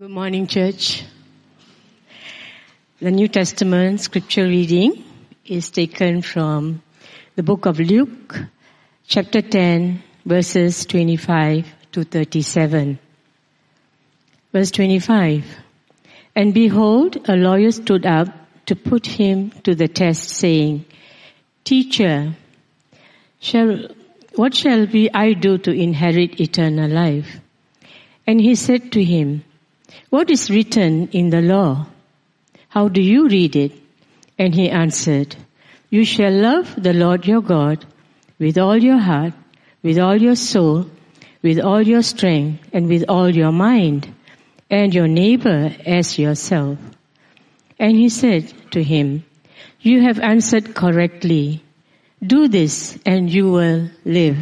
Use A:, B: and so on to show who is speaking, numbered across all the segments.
A: Good morning, church. The New Testament scripture reading is taken from the book of Luke, chapter 10, verses 25 to 37. Verse 25. And behold, a lawyer stood up to put him to the test, saying, Teacher, what shall I do to inherit eternal life? And he said to him, What is written in the law? How do you read it? And he answered, You shall love the Lord your God with all your heart, with all your soul, with all your strength, and with all your mind, and your neighbor as yourself. And he said to him, You have answered correctly. Do this and you will live.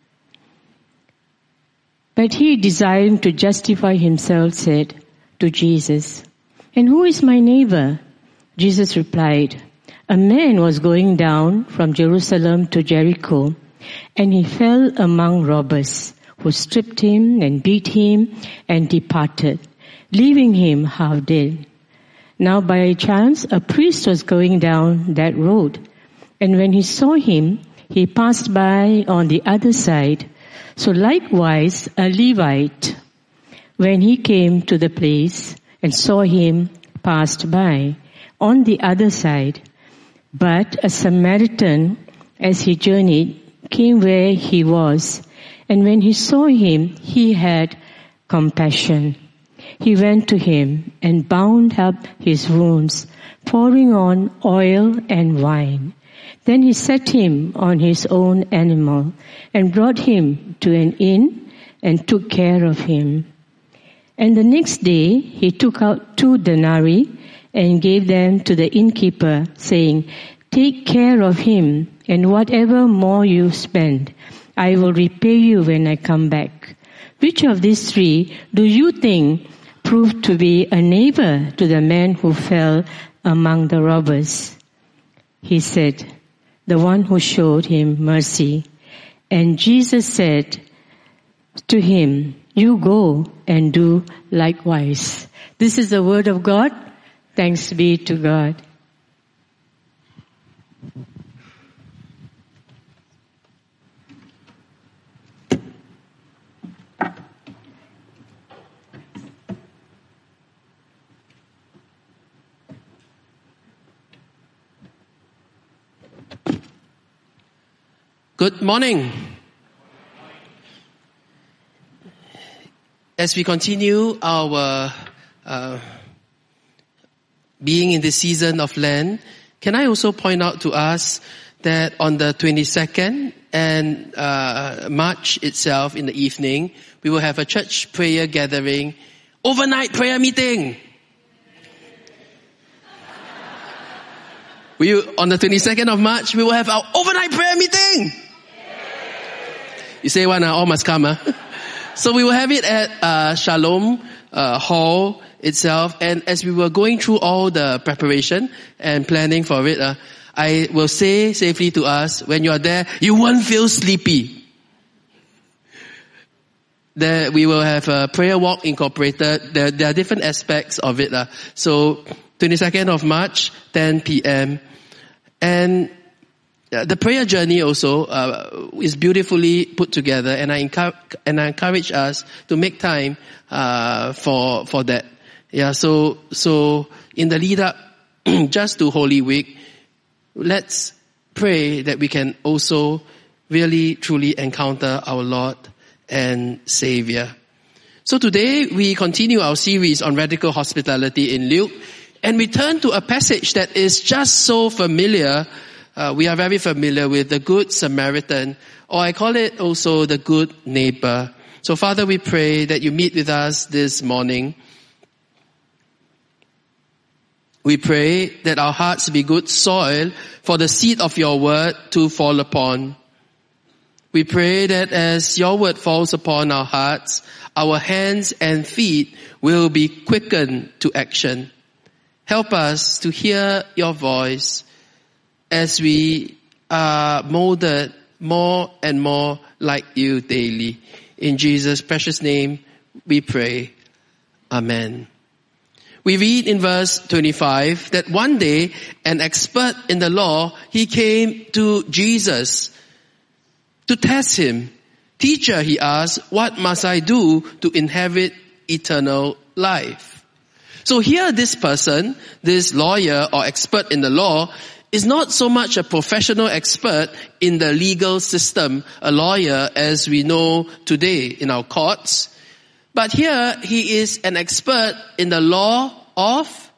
A: But he, desiring to justify himself, said to Jesus, And who is my neighbor? Jesus replied, A man was going down from Jerusalem to Jericho, and he fell among robbers, who stripped him and beat him and departed, leaving him half dead. Now by chance a priest was going down that road, and when he saw him, he passed by on the other side. So likewise a Levite, when he came to the place and saw him, passed by on the other side. But a Samaritan, as he journeyed, came where he was, and when he saw him, he had compassion. He went to him and bound up his wounds, pouring on oil and wine. Then he set him on his own animal and brought him to an inn and took care of him. And the next day he took out 2 denarii and gave them to the innkeeper, saying, Take care of him, and whatever more you spend, I will repay you when I come back. Which of these 3 do you think proved to be a neighbor to the man who fell among the robbers? He said, The one who showed him mercy. And Jesus said to him, You go and do likewise. This is the word of God. Thanks be to God.
B: Good morning. As we continue our being in the season of Lent, can I also point out to us that on the 22nd and March itself in the evening, we will have a church prayer gathering, overnight prayer meeting. On the 22nd of March, we will have our overnight prayer meeting. You say one, all must come. So we will have it at Shalom Hall itself. And as we were going through all the preparation and planning for it, I will say safely to us, when you are there, you won't feel sleepy. There we will have a prayer walk incorporated. There are different aspects of it. So 22nd of March, 10 p.m. And the prayer journey also is beautifully put together, and I encourage us to make time for that. Yeah, so in the lead up just to Holy Week, let's pray that we can also really truly encounter our Lord and Savior. So today we continue our series on radical hospitality in Luke, and we turn to a passage that is just so familiar. We are very familiar with the Good Samaritan, or I call it also the Good Neighbor. So Father, we pray that you meet with us this morning. We pray that our hearts be good soil for the seed of your word to fall upon. We pray that as your word falls upon our hearts, our hands and feet will be quickened to action. Help us to hear your voice as we are molded more and more like you daily. In Jesus' precious name we pray. Amen. We read in verse 25 that one day an expert in the law, he came to Jesus to test him. Teacher, he asked, what must I do to inherit eternal life? So here this person, this lawyer or expert in the law, is not so much a professional expert in the legal system, a lawyer as we know today in our courts. But here he is an expert in the law of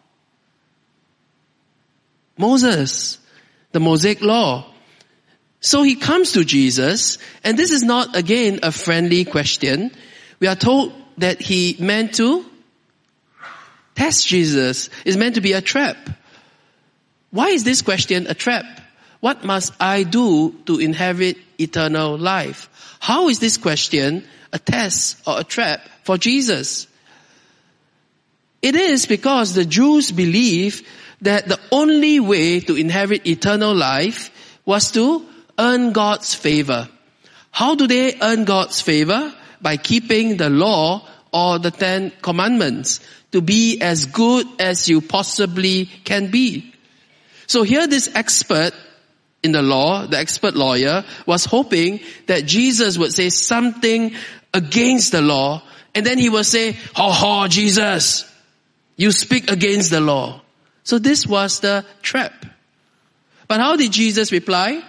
B: Moses, the Mosaic law. So he comes to Jesus, and this is not again a friendly question. We are told that he meant to test Jesus. It's meant to be a trap. Why is this question a trap? What must I do to inherit eternal life? How is this question a test or a trap for Jesus? It is because the Jews believe that the only way to inherit eternal life was to earn God's favor. How do they earn God's favor? By keeping the law or the 10 commandments, to be as good as you possibly can be. So here this expert in the law, the expert lawyer, was hoping that Jesus would say something against the law, and then he will say, "Ha ha, Jesus, you speak against the law." So this was the trap. But how did Jesus reply?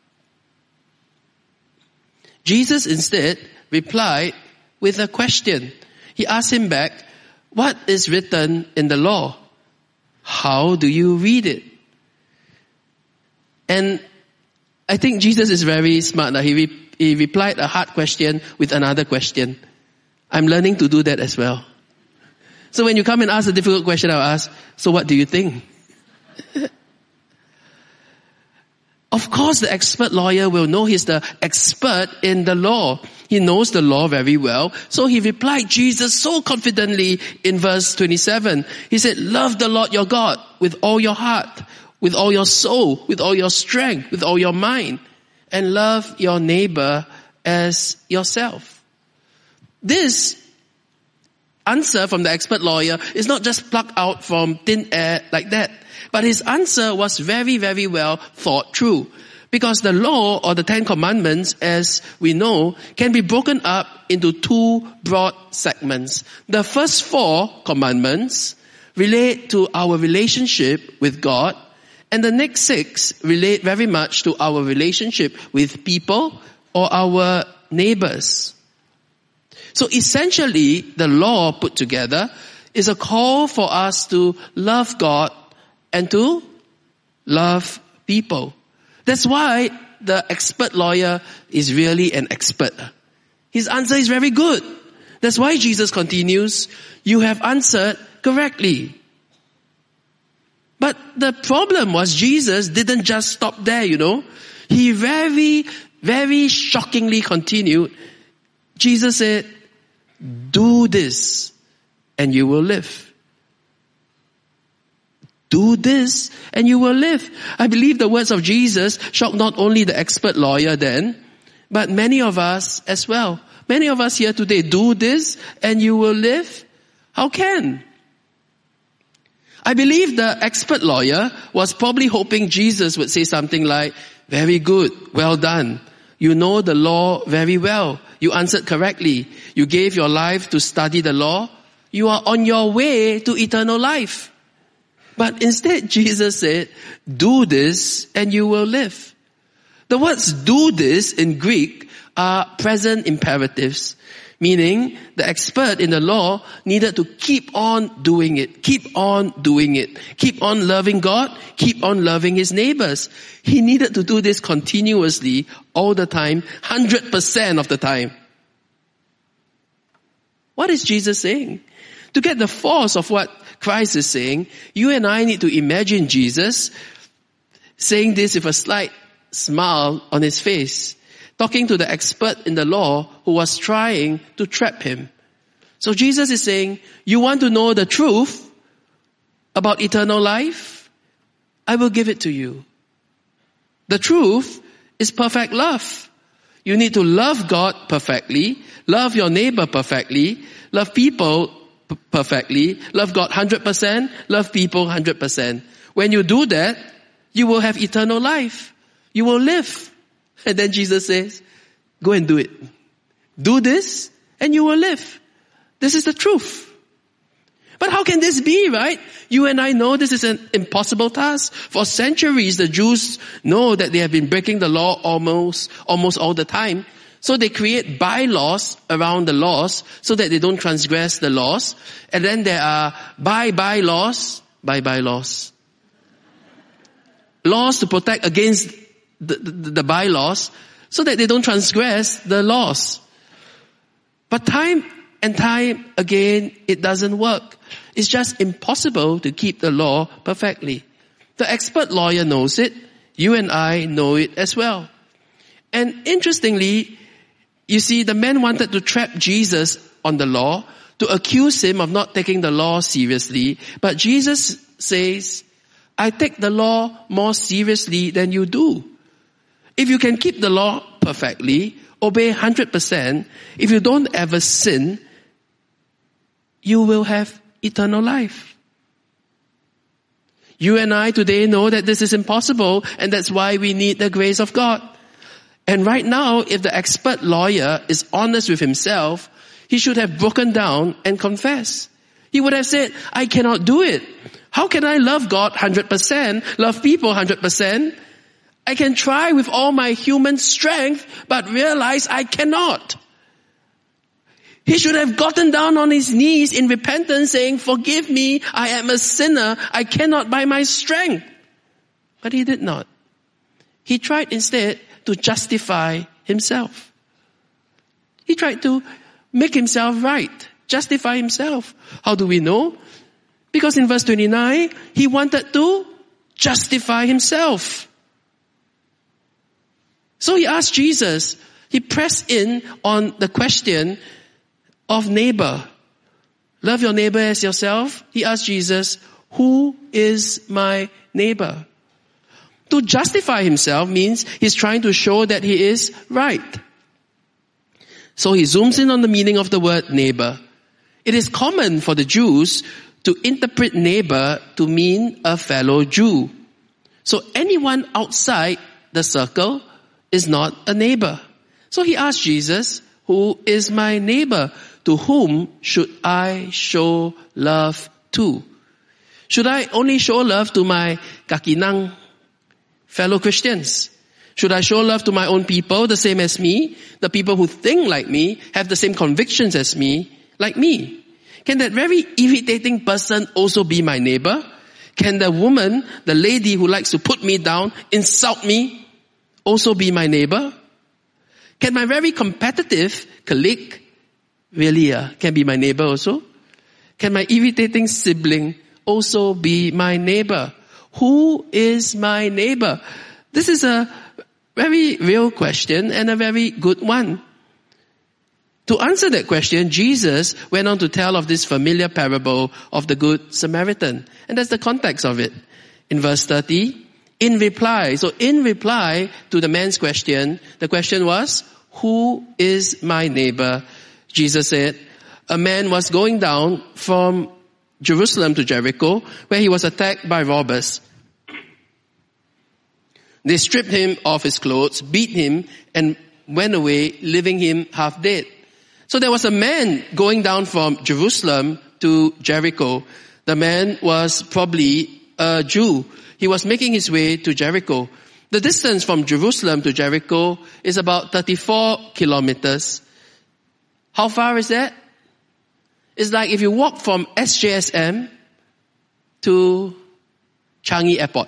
B: Jesus instead replied with a question. He asked him back, what is written in the law? How do you read it? And I think Jesus is very smart. He replied a hard question with another question. I'm learning to do that as well. So when you come and ask a difficult question, I'll ask, so what do you think? Of course, the expert lawyer will know he's the expert in the law. He knows the law very well. So he replied Jesus so confidently in verse 27. He said, love the Lord your God with all your heart, with all your soul, with all your strength, with all your mind, and love your neighbor as yourself. This answer from the expert lawyer is not just plucked out from thin air like that. But his answer was very, very well thought through. Because the law or the 10 commandments, as we know, can be broken up into 2 broad segments. The first 4 commandments relate to our relationship with God, and the next 6 relate very much to our relationship with people or our neighbors. So essentially, the law put together is a call for us to love God and to love people. That's why the expert lawyer is really an expert. His answer is very good. That's why Jesus continues, you have answered correctly. But the problem was Jesus didn't just stop there, He very, very shockingly continued. Jesus said, do this and you will live. Do this and you will live. I believe the words of Jesus shocked not only the expert lawyer then, but many of us as well. Many of us here today, do this and you will live. How can? I believe the expert lawyer was probably hoping Jesus would say something like, very good, well done. You know the law very well. You answered correctly. You gave your life to study the law. You are on your way to eternal life. But instead, Jesus said, do this and you will live. The words do this in Greek are present imperatives, meaning the expert in the law needed to keep on doing it, keep on doing it, keep on loving God, keep on loving his neighbors. He needed to do this continuously, all the time, 100% of the time. What is Jesus saying? To get the force of what Christ is saying, you and I need to imagine Jesus saying this with a slight smile on his face, talking to the expert in the law who was trying to trap him. So Jesus is saying, you want to know the truth about eternal life? I will give it to you. The truth is perfect love. You need to love God perfectly, love your neighbor perfectly, love people perfectly, love God 100%, love people 100%. When you do that, you will have eternal life. You will live. And then Jesus says, go and do it. Do this and you will live. This is the truth. But how can this be, right? You and I know this is an impossible task. For centuries, the Jews know that they have been breaking the law almost all the time. So they create bylaws around the laws so that they don't transgress the laws. And then there are bylaws. Laws to protect against the bylaws so that they don't transgress the laws. But time and time again, it doesn't work. It's just impossible to keep the law perfectly. The expert lawyer knows it. You and I know it as well. And interestingly, you see, the men wanted to trap Jesus on the law, to accuse him of not taking the law seriously. But Jesus says, I take the law more seriously than you do. If you can keep the law perfectly, obey 100%, if you don't ever sin, you will have eternal life. You and I today know that this is impossible, and that's why we need the grace of God. And right now, if the expert lawyer is honest with himself, he should have broken down and confessed. He would have said, I cannot do it. How can I love God 100%, love people 100%? I can try with all my human strength, but realize I cannot. He should have gotten down on his knees in repentance saying, forgive me, I am a sinner, I cannot by my strength. But he did not. He tried instead to justify himself. He tried to make himself right, justify himself. How do we know? Because in verse 29, he wanted to justify himself. So he asked Jesus, he pressed in on the question of neighbor. Love your neighbor as yourself. He asked Jesus, who is my neighbor? To justify himself means he's trying to show that he is right. So he zooms in on the meaning of the word neighbor. It is common for the Jews to interpret neighbor to mean a fellow Jew. So anyone outside the circle is not a neighbor. So he asked Jesus, who is my neighbor? To whom should I show love to? Should I only show love to my kakinang fellow Christians? Should I show love to my own people, the same as me? The people who think like me, have the same convictions as me, like me. Can that very irritating person also be my neighbor? Can the woman, the lady who likes to put me down, insult me, also be my neighbor? Can my very competitive colleague really can be my neighbor also? Can my irritating sibling also be my neighbor? Who is my neighbor? This is a very real question and a very good one. To answer that question, Jesus went on to tell of this familiar parable of the Good Samaritan. And that's the context of it. In verse 30, in reply to the man's question, the question was, who is my neighbor? Jesus said, a man was going down from Jerusalem to Jericho, where he was attacked by robbers. They stripped him of his clothes, beat him, and went away, leaving him half dead. So there was a man going down from Jerusalem to Jericho. The man was probably a Jew. He was making his way to Jericho. The distance from Jerusalem to Jericho is about 34 kilometers. How far is that? It's like if you walk from SJSM to Changi Airport.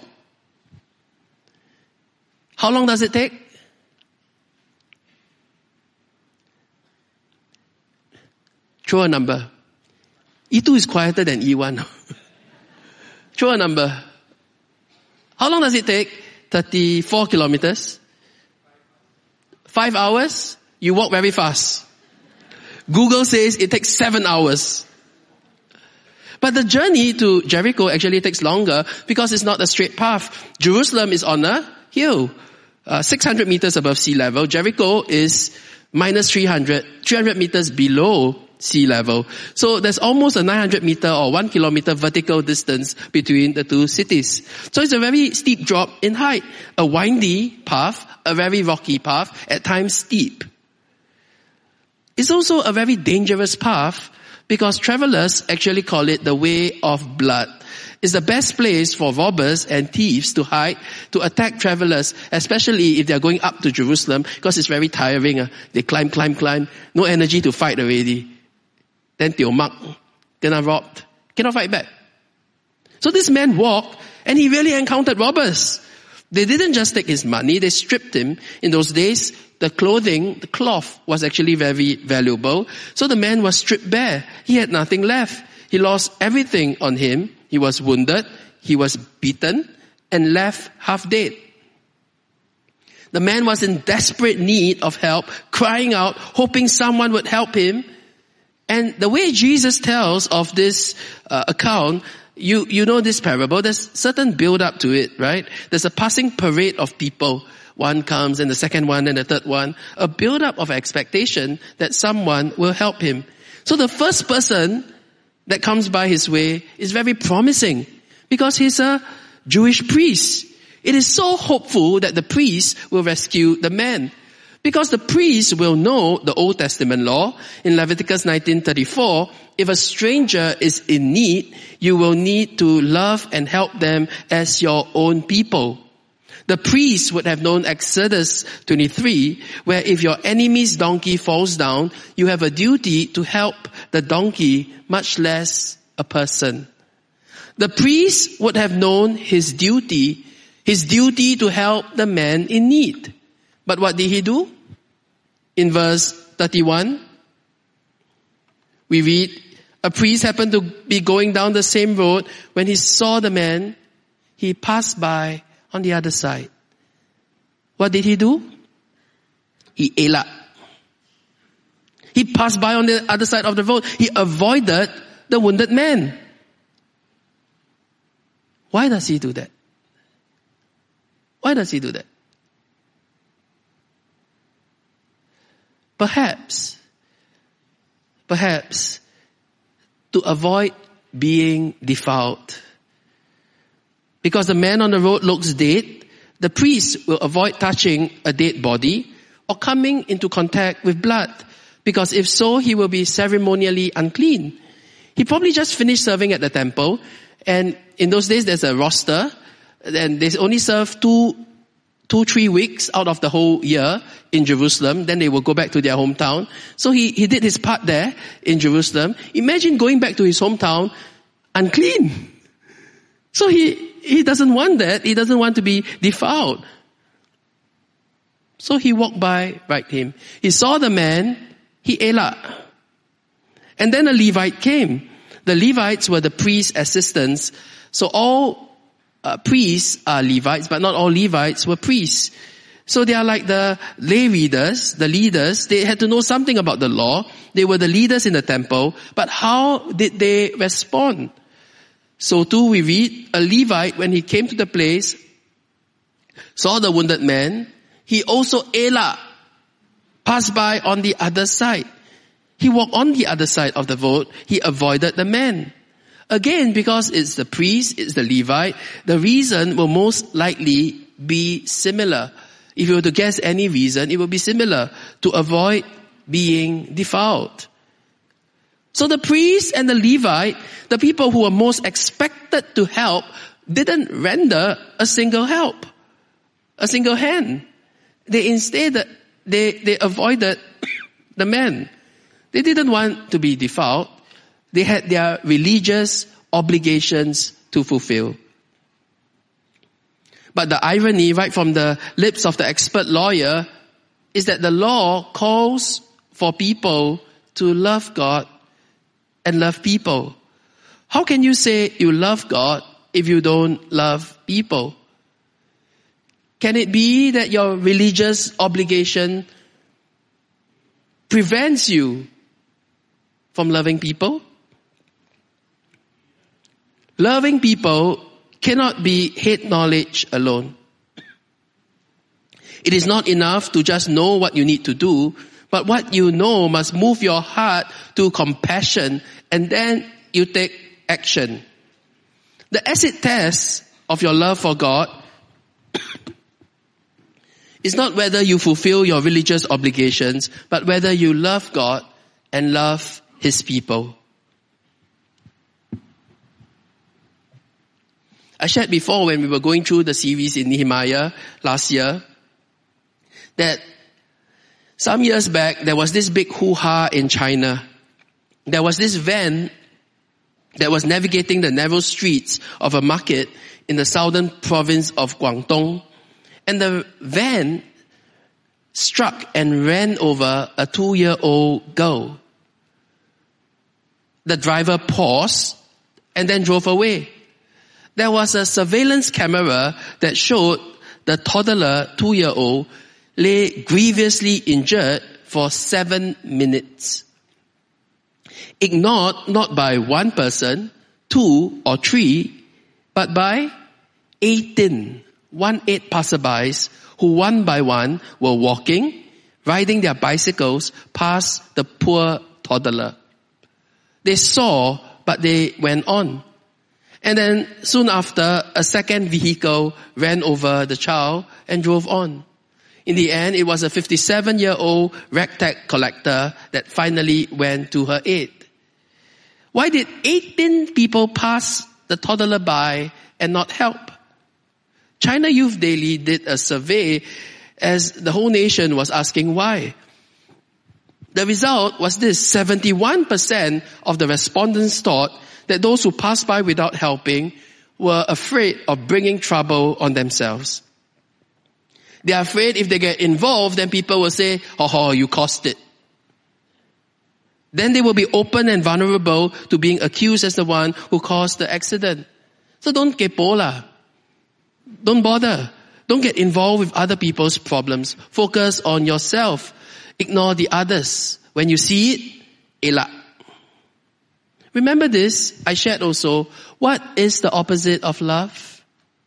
B: How long does it take? Throw a number. E2 is quieter than E1. Throw a number. How long does it take? 34 kilometers. 5 hours? You walk very fast. Google says it takes 7 hours. But the journey to Jericho actually takes longer because it's not a straight path. Jerusalem is on a hill, 600 meters above sea level. Jericho is minus 300 meters below sea level. So there's almost a 900 meter or 1 kilometer vertical distance between the two cities. So it's a very steep drop in height, a windy path, a very rocky path, at times steep. It's also a very dangerous path because travelers actually call it the way of blood. It's the best place for robbers and thieves to hide, to attack travelers, especially if they're going up to Jerusalem, because it's very tiring. They climb, no energy to fight already. Then tio mak, kena robbed, cannot fight back. So this man walked and he really encountered robbers. They didn't just take his money, they stripped him. In those days, the cloth was actually very valuable. So the man was stripped bare. He had nothing left. He lost everything on him. He was wounded, he was beaten, and left half dead. The man was in desperate need of help, crying out, hoping someone would help him. And the way Jesus tells of this account, you know this parable, there's certain build up to it, right? There's a passing parade of people. One comes and the second one and the third one. A build up of expectation that someone will help him. So the first person that comes by his way is very promising because he's a Jewish priest. It is so hopeful that the priest will rescue the man because the priest will know the Old Testament law. In Leviticus 19:34, if a stranger is in need, you will need to love and help them as your own people. The priest would have known Exodus 23, where if your enemy's donkey falls down, you have a duty to help the donkey, much less a person. The priest would have known his duty to help the man in need. But what did he do? In verse 31, we read, a priest happened to be going down the same road. When he saw the man, he passed by on the other side. What did he do? He elak. He passed by on the other side of the road. He avoided the wounded man. Why does he do that? Why does he do that? Perhaps to avoid being defiled. Because the man on the road looks dead, the priest will avoid touching a dead body or coming into contact with blood. Because if so, he will be ceremonially unclean. He probably just finished serving at the temple. And in those days, there's a roster. And they only serve 3 weeks out of the whole year in Jerusalem. Then they will go back to their hometown. So he did his part there in Jerusalem. Imagine going back to his hometown unclean. So he doesn't want that. He doesn't want to be defiled. So he walked by right him. He saw the man. He elak. And then a Levite came. The Levites were the priest's assistants. So all priests are Levites, but not all Levites were priests. So they are like the lay readers, the leaders. They had to know something about the law. They were the leaders in the temple. But how did they respond? So too we read, a Levite, when he came to the place, saw the wounded man, he also elak, passed by on the other side. He walked on the other side of the road. He avoided the man. Again, because it's the priest, it's the Levite, the reason will most likely be similar. If you were to guess any reason, it will be similar, to avoid being defiled. So the priest and the Levite, the people who were most expected to help, didn't render a single hand. They instead, they avoided the man. They didn't want to be defiled. They had their religious obligations to fulfill. But the irony right from the lips of the expert lawyer is that the law calls for people to love God and love people. How can you say you love God if you don't love people? Can it be that your religious obligation prevents you from loving people? Loving people cannot be head knowledge alone. It is not enough to just know what you need to do, But what you know must move your heart to compassion, and then you take action. The acid test of your love for God is not whether you fulfill your religious obligations, but whether you love God and love His people. I shared before when we were going through the series in Nehemiah last year that some years back there was this big hoo-ha in China. There was this van that was navigating the narrow streets of a market in the southern province of Guangdong. And the van struck and ran over a 2-year-old girl. The driver paused and then drove away. There was a surveillance camera that showed the toddler 2-year-old lay grievously injured for 7 minutes. Ignored not by one person, 2 or 3, but by 18 passerbys who one by one were walking, riding their bicycles past the poor toddler. They saw, but they went on. And then soon after, a second vehicle ran over the child and drove on. In the end, it was a 57-year-old ragtag collector that finally went to her aid. Why did 18 people pass the toddler by and not help? China Youth Daily did a survey as the whole nation was asking why. The result was this: 71% of the respondents thought that those who passed by without helping were afraid of bringing trouble on themselves. They are afraid if they get involved, then people will say, oh, you caused it. Then they will be open and vulnerable to being accused as the one who caused the accident. So don't kepo lah. Don't bother. Don't get involved with other people's problems. Focus on yourself. Ignore the others. When you see it, elak. Remember this, I shared also, what is the opposite of love?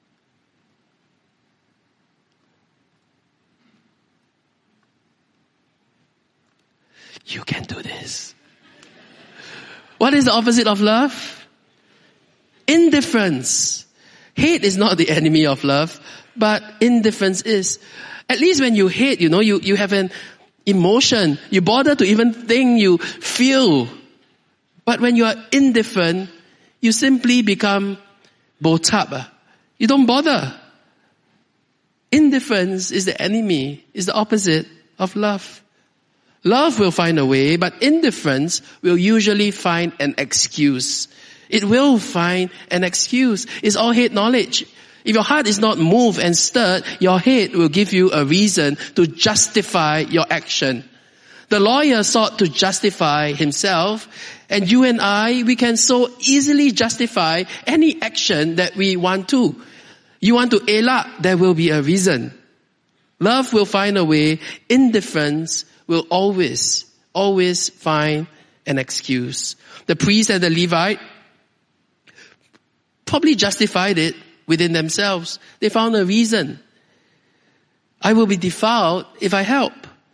B: You can do this. What is the opposite of love? Indifference. Hate is not the enemy of love, but indifference is. At least when you hate, you have an emotion. You bother to even think, you feel. But when you are indifferent, you simply become botap. You don't bother. Indifference is the enemy, is the opposite of love. Love will find a way, but indifference will usually find an excuse. It will find an excuse. It's all head knowledge. If your heart is not moved and stirred, your head will give you a reason to justify your action. The lawyer sought to justify himself, and you and I, we can so easily justify any action that we want to. You want to elak, there will be a reason. Love will find a way. Indifference will always find an excuse. The priest and the Levite probably justified it within themselves. They found a reason. I will be defiled if I help.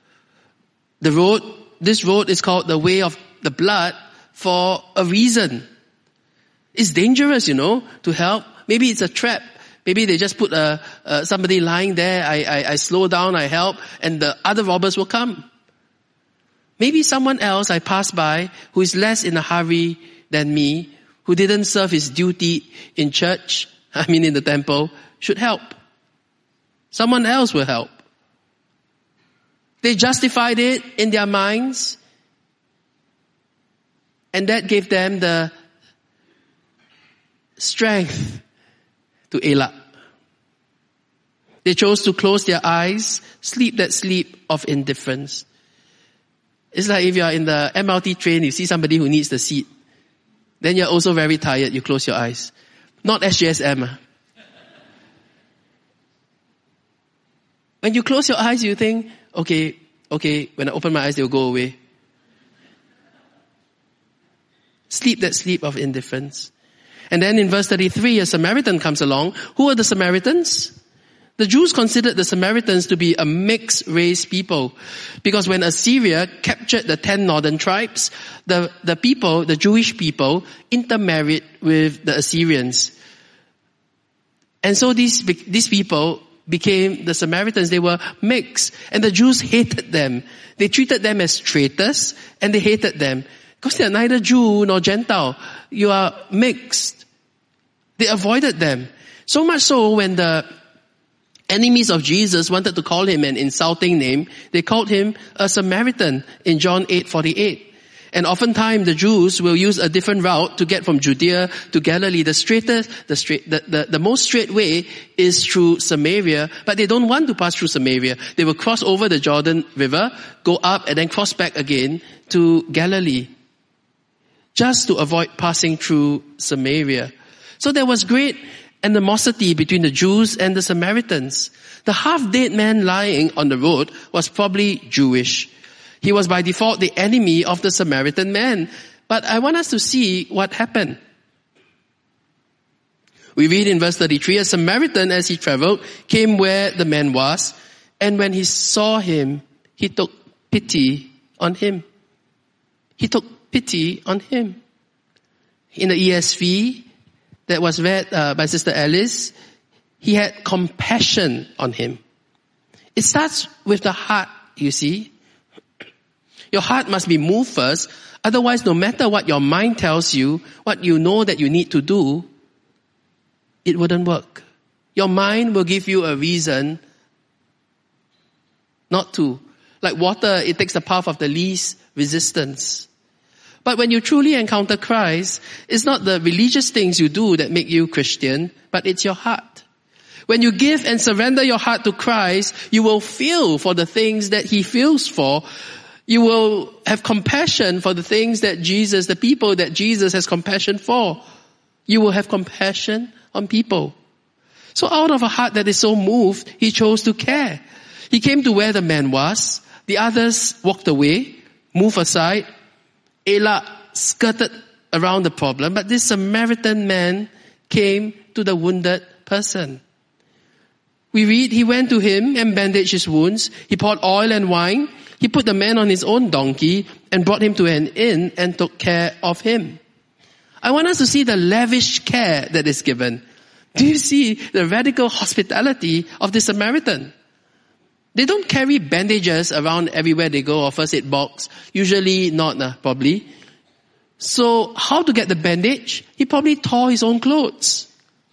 B: This road is called the way of the blood for a reason. It's dangerous, to help. Maybe it's a trap. Maybe they just put somebody lying there. I slow down, I help, and the other robbers will come. Maybe someone else I pass by who is less in a hurry than me, who didn't serve his duty in church, in the temple, should help. Someone else will help. They justified it in their minds, and that gave them the strength to elak. They chose to close their eyes, sleep that sleep of indifference. It's like if you are in the MRT train, you see somebody who needs the seat. Then you're also very tired, you close your eyes. Not SGSM. When you close your eyes, you think, okay, when I open my eyes, they'll go away. Sleep that sleep of indifference. And then in verse 33, a Samaritan comes along. Who are the Samaritans? The Jews considered the Samaritans to be a mixed race people, because when Assyria captured the 10 northern tribes, the Jewish people intermarried with the Assyrians. And so these people became the Samaritans. They were mixed, and the Jews hated them. They treated them as traitors, and they hated them because they are neither Jew nor Gentile. You are mixed. They avoided them. So much so, when the enemies of Jesus wanted to call him an insulting name, they called him a Samaritan in John 8:48. And oftentimes the Jews will use a different route to get from Judea to Galilee. The most straight way is through Samaria, but they don't want to pass through Samaria. They will cross over the Jordan River, go up, and then cross back again to Galilee, just to avoid passing through Samaria. So there was great animosity between the Jews and the Samaritans. The half-dead man lying on the road was probably Jewish. He was by default the enemy of the Samaritan man. But I want us to see what happened. We read in verse 33, a Samaritan, as he traveled, came where the man was, and when he saw him, he took pity on him. He took pity on him. In the ESV, that was read by Sister Alice, he had compassion on him. It starts with the heart, you see. Your heart must be moved first. Otherwise, no matter what your mind tells you, what you know that you need to do, it wouldn't work. Your mind will give you a reason not to. Like water, it takes the path of the least resistance. But when you truly encounter Christ, it's not the religious things you do that make you Christian, but it's your heart. When you give and surrender your heart to Christ, you will feel for the things that he feels for. You will have compassion for the things that the people that Jesus has compassion for. You will have compassion on people. So out of a heart that is so moved, he chose to care. He came to where the man was. The others walked away, moved aside. Ela skirted around the problem, but this Samaritan man came to the wounded person. We read, he went to him and bandaged his wounds. He poured oil and wine. He put the man on his own donkey and brought him to an inn and took care of him. I want us to see the lavish care that is given. Do you see the radical hospitality of the Samaritan? They don't carry bandages around everywhere they go, or first aid box. Usually not, probably. So how to get the bandage? He probably tore his own clothes.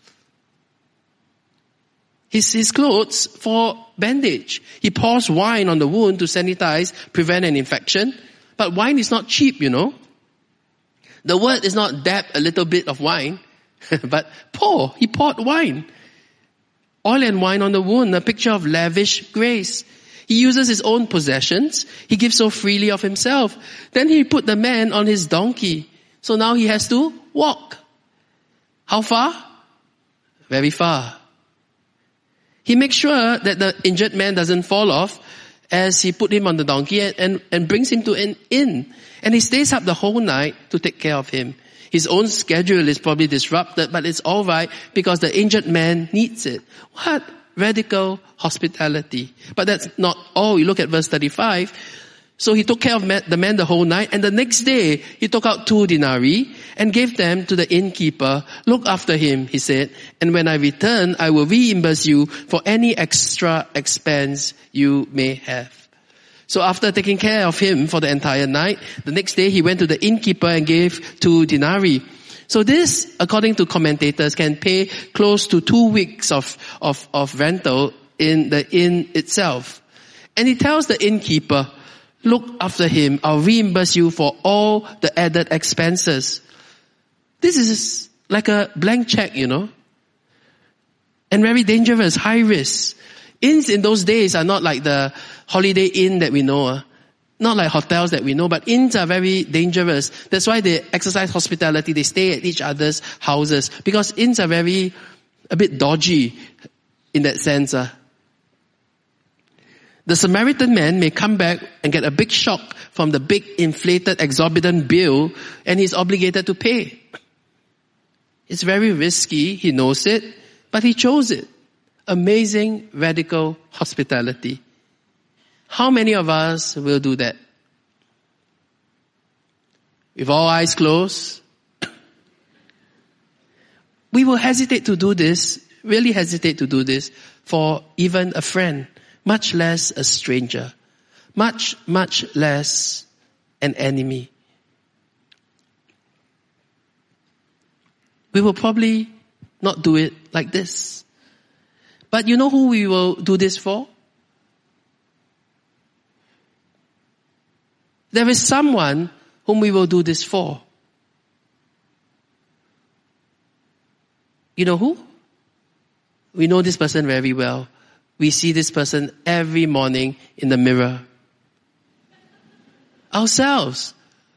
B: His clothes for bandage. He pours wine on the wound to sanitize, prevent an infection. But wine is not cheap, you know. The word is not dab a little bit of wine, but pour. He poured wine. Oil and wine on the wound, a picture of lavish grace. He uses his own possessions. He gives so freely of himself. Then he put the man on his donkey. So now he has to walk. How far? Very far. He makes sure that the injured man doesn't fall off as he put him on the donkey and brings him to an inn. And he stays up the whole night to take care of him. His own schedule is probably disrupted, but it's all right because the injured man needs it. What radical hospitality. But that's not all. You look at verse 35. So he took care of the man the whole night, and the next day he took out 2 denarii and gave them to the innkeeper. Look after him, he said, and when I return, I will reimburse you for any extra expense you may have. So after taking care of him for the entire night, the next day he went to the innkeeper and gave 2 denarii. So this, according to commentators, can pay close to 2 weeks of rental in the inn itself. And he tells the innkeeper, look after him, I'll reimburse you for all the added expenses. This is like a blank check, you know. And very dangerous, high risk. Inns in those days are not like the Holiday Inn that we know. Not like hotels that we know, but inns are very dangerous. That's why they exercise hospitality. They stay at each other's houses. Because inns are a bit dodgy in that sense. The Samaritan man may come back and get a big shock from the big inflated exorbitant bill, and he's obligated to pay. It's very risky, he knows it, but he chose it. Amazing, radical hospitality. How many of us will do that? With all eyes closed, we will hesitate to do this, really hesitate to do this for even a friend, much less a stranger, much less an enemy. We will probably not do it like this. But you know who we will do this for? There is someone whom we will do this for. You know who? We know this person very well. We see this person every morning in the mirror. Ourselves.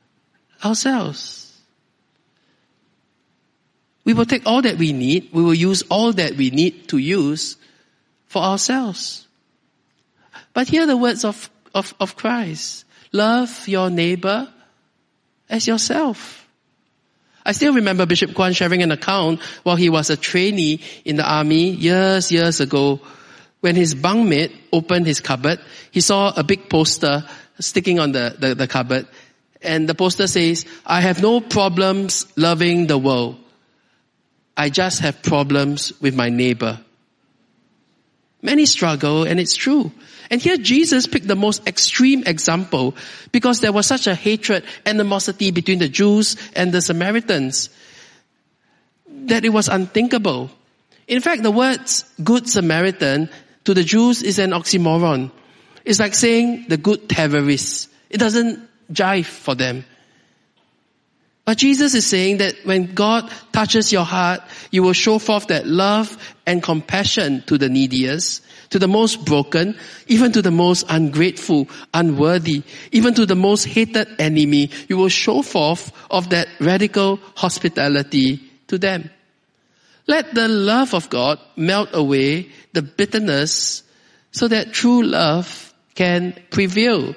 B: We will take all that we need. We will use all that we need to use for ourselves. But hear the words of Christ. Love your neighbor as yourself. I still remember Bishop Kwan sharing an account while he was a trainee in the army years ago. When his bunkmate opened his cupboard, he saw a big poster sticking on the cupboard. And the poster says, "I have no problems loving the world. I just have problems with my neighbor." Many struggle, and it's true. And here Jesus picked the most extreme example because there was such a hatred, animosity between the Jews and the Samaritans that it was unthinkable. In fact, the words "good Samaritan" to the Jews is an oxymoron. It's like saying the good terrorist. It doesn't jive for them. But Jesus is saying that when God touches your heart, you will show forth that love and compassion to the neediest, to the most broken, even to the most ungrateful, unworthy, even to the most hated enemy. You will show forth of that radical hospitality to them. Let the love of God melt away the bitterness so that true love can prevail.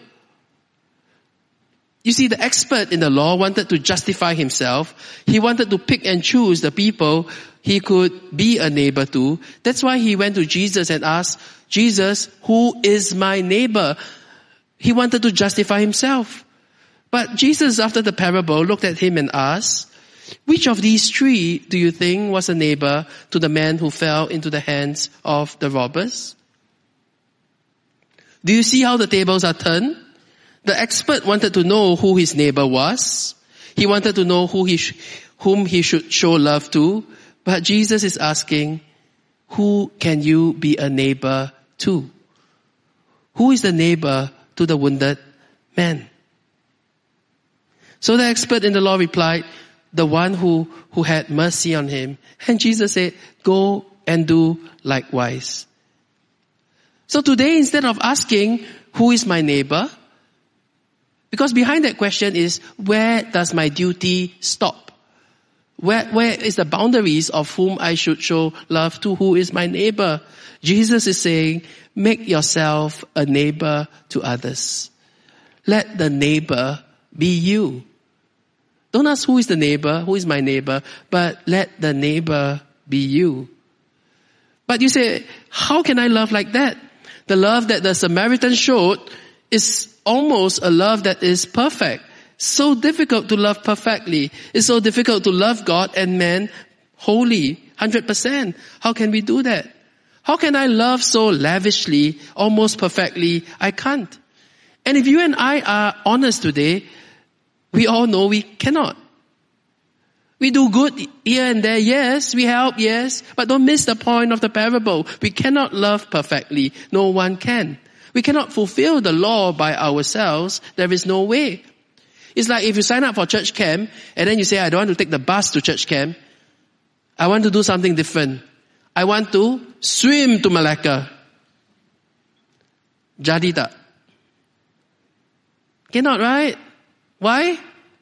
B: You see, the expert in the law wanted to justify himself. He wanted to pick and choose the people he could be a neighbor to. That's why he went to Jesus and asked, "Jesus, who is my neighbor?" He wanted to justify himself. But Jesus, after the parable, looked at him and asked, "Which of these three do you think was a neighbor to the man who fell into the hands of the robbers?" Do you see how the tables are turned? The expert wanted to know who his neighbor was. He wanted to know whom he should show love to. But Jesus is asking, who can you be a neighbor to? Who is the neighbor to the wounded man? So the expert in the law replied, "The one who had mercy on him." And Jesus said, "Go and do likewise." So today, instead of asking, who is my neighbor? Because behind that question is, where does my duty stop? Where is the boundaries of whom I should show love to? Who is my neighbor? Jesus is saying, make yourself a neighbor to others. Let the neighbor be you. Don't ask who is the neighbor, who is my neighbor, but let the neighbor be you. But you say, how can I love like that? The love that the Samaritan showed is almost a love that is perfect. So difficult to love perfectly. It's so difficult to love God and man wholly, 100%. How can we do that? How can I love so lavishly, almost perfectly? I can't. And if you and I are honest today, we all know we cannot. We do good here and there, yes. We help, yes. But don't miss the point of the parable. We cannot love perfectly. No one can. We cannot fulfill the law by ourselves. There is no way. It's like if you sign up for church camp and then you say, I don't want to take the bus to church camp. I want to do something different. I want to swim to Malacca. Jadi tak? Cannot, right? Why?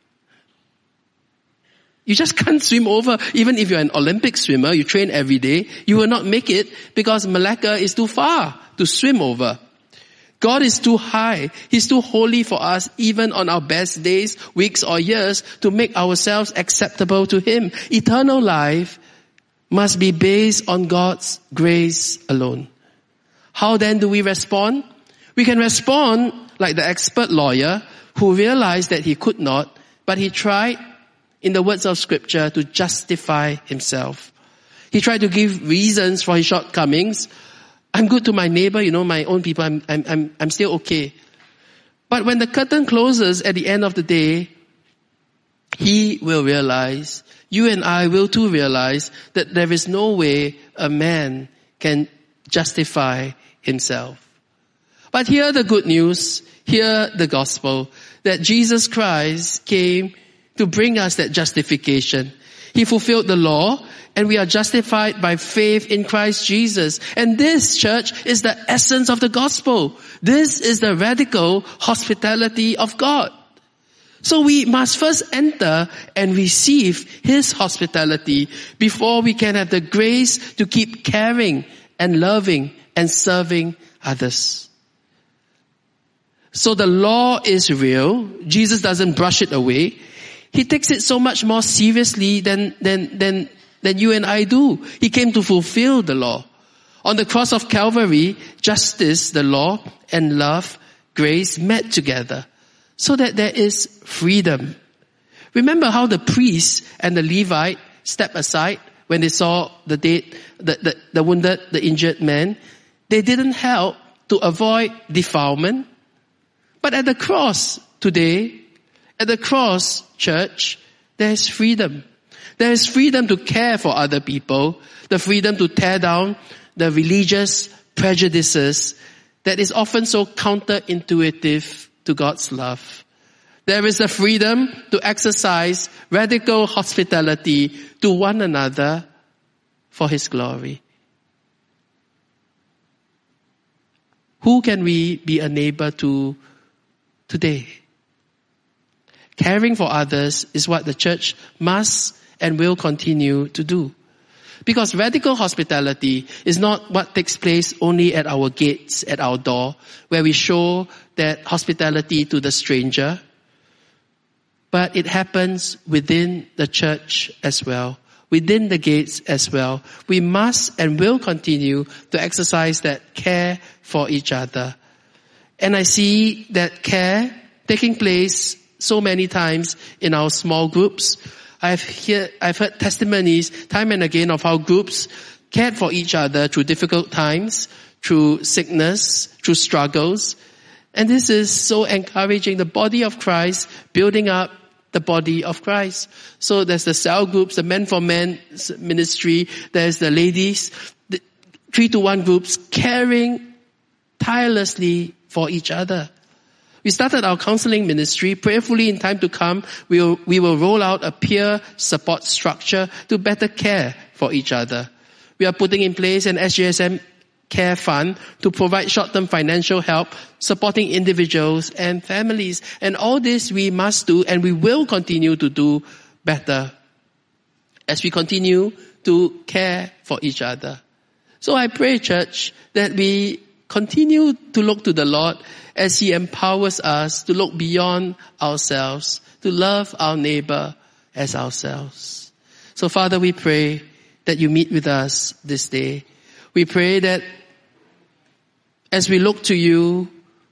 B: You just can't swim over. Even if you're an Olympic swimmer, you train every day, you will not make it because Malacca is too far to swim over. God is too high. He's too holy for us, even on our best days, weeks or years, to make ourselves acceptable to Him. Eternal life must be based on God's grace alone. How then do we respond? We can respond like the expert lawyer who realized that he could not, but he tried, in the words of Scripture, to justify himself. He tried to give reasons for his shortcomings. I'm good to my neighbor, my own people, I'm still okay. But when the curtain closes at the end of the day, he will realize, you and I will too realize, that there is no way a man can justify himself. But hear the good news, hear the gospel, that Jesus Christ came to bring us that justification. He fulfilled the law, and we are justified by faith in Christ Jesus. And this, church, is the essence of the gospel. This is the radical hospitality of God. So we must first enter and receive His hospitality before we can have the grace to keep caring and loving and serving others. So the law is real. Jesus doesn't brush it away. He takes it so much more seriously than you and I do. He came to fulfill the law. On the cross of Calvary, justice, the law, and love, grace met together so that there is freedom. Remember how the priest and the Levite stepped aside when they saw the dead, the wounded, the injured man. They didn't help to avoid defilement. But at the cross today, at the cross, church, there is freedom. There is freedom to care for other people, the freedom to tear down the religious prejudices that is often so counterintuitive to God's love. There is a freedom to exercise radical hospitality to one another for His glory. Who can we be a neighbor to today? Caring for others is what the church must and will continue to do. Because radical hospitality is not what takes place only at our gates, at our door, where we show that hospitality to the stranger, but it happens within the church as well, within the gates as well. We must and will continue to exercise that care for each other. And I see that care taking place so many times in our small groups. I've heard testimonies time and again of how groups cared for each other through difficult times, through sickness, through struggles. And this is so encouraging. The body of Christ building up the body of Christ. So there's the cell groups, the Men for Men ministry, there's the ladies, the 3-to-1 groups caring tirelessly for each other. We started our counseling ministry. Prayerfully, in time to come, we will roll out a peer support structure to better care for each other. We are putting in place an SJSM Care Fund to provide short-term financial help, supporting individuals and families. And all this we must do, and we will continue to do better as we continue to care for each other. So I pray, church, that we continue to look to the Lord as He empowers us to look beyond ourselves, to love our neighbor as ourselves. So Father, we pray that You meet with us this day. We pray that as we look to You,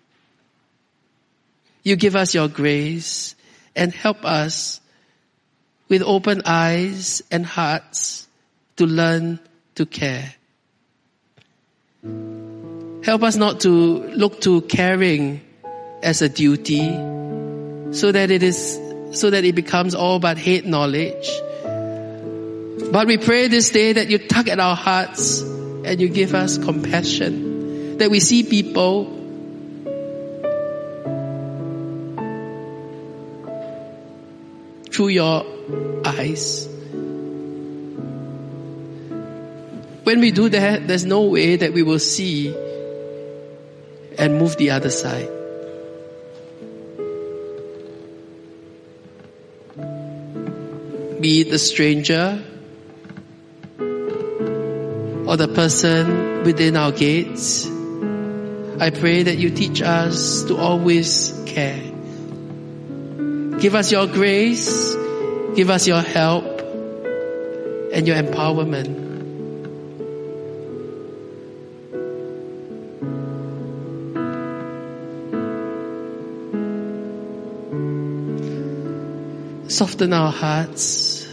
B: You give us Your grace and help us with open eyes and hearts to learn to care. Help us not to look to caring as a duty, so that it becomes all but hate knowledge. But we pray this day that You tug at our hearts and You give us compassion, that we see people through Your eyes. When we do that, there's no way that we will see and move the other side. Be it the stranger or the person within our gates, I pray that You teach us to always care. Give us Your grace, give us Your help, and your empowerment. Soften our hearts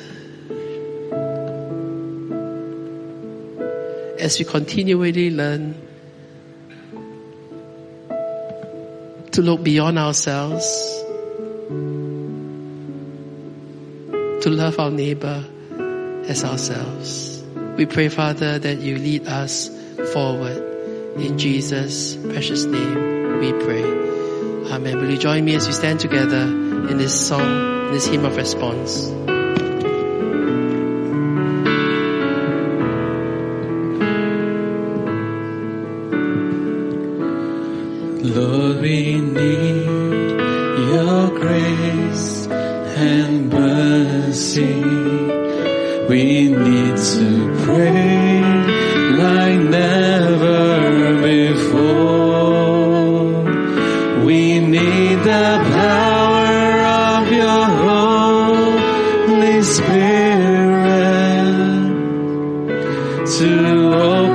B: as we continually learn to look beyond ourselves, to love our neighbor as ourselves. We pray, Father, that you lead us forward. In Jesus' precious name we pray. Amen. Will you join me as we stand together in this song, in this hymn of response?
C: Lord, we need your grace and mercy. We need to pray like never before. We need the power of your Holy Spirit to open